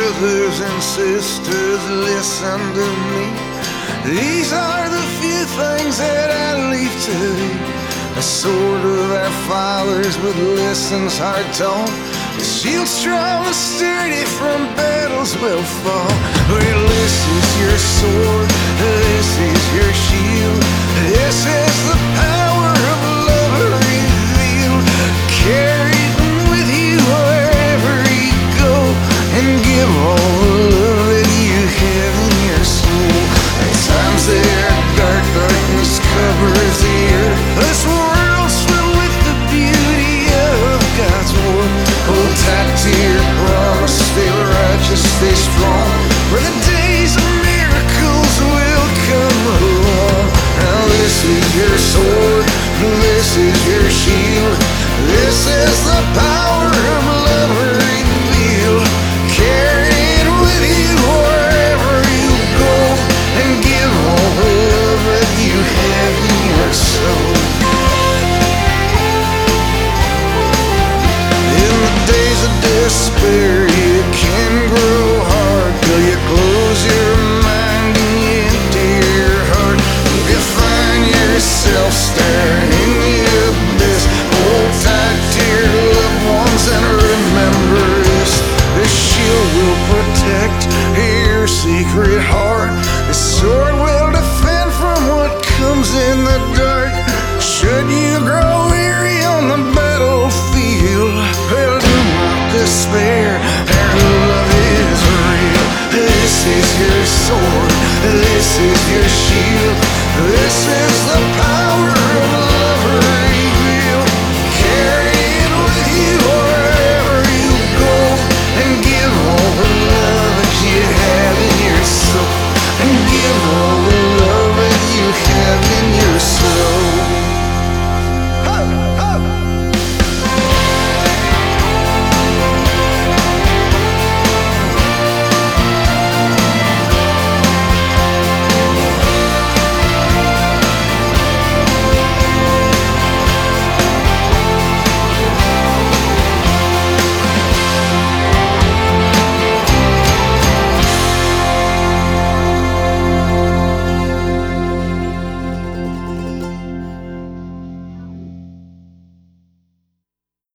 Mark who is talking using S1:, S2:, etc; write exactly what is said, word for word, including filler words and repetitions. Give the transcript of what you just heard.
S1: brothers and sisters, listen to me. These are the few things that I leave to thee. A sword of our fathers with lessons hard taught, a shield strong and sturdy from battles well fought. Well, this is your sword, this is your shield, this is the power of love revealed. Carry them with you wherever you go, and give all the love that you have in your soul. At times they are dark, darkness covers the earth. This world's filled with the beauty of God's word. Hold tight to your promise, stay righteous, stay strong, for the days of miracles will come along. Now this is your sword, this is your shield, this is the power of love revealed. Carry it with you wherever you go, and give all the love that you have in your soul. In the days of despair, you can grow hard till you close your mind and you empty your heart. If you find yourself staring in the abyss, hold tight to your loved ones and remember this: this shield will protect your secret heart. The sword will defend from what comes in the dark. Should you grow weary on the battlefield, well, do not despair, our love is real. This is your sword, this is your shield, this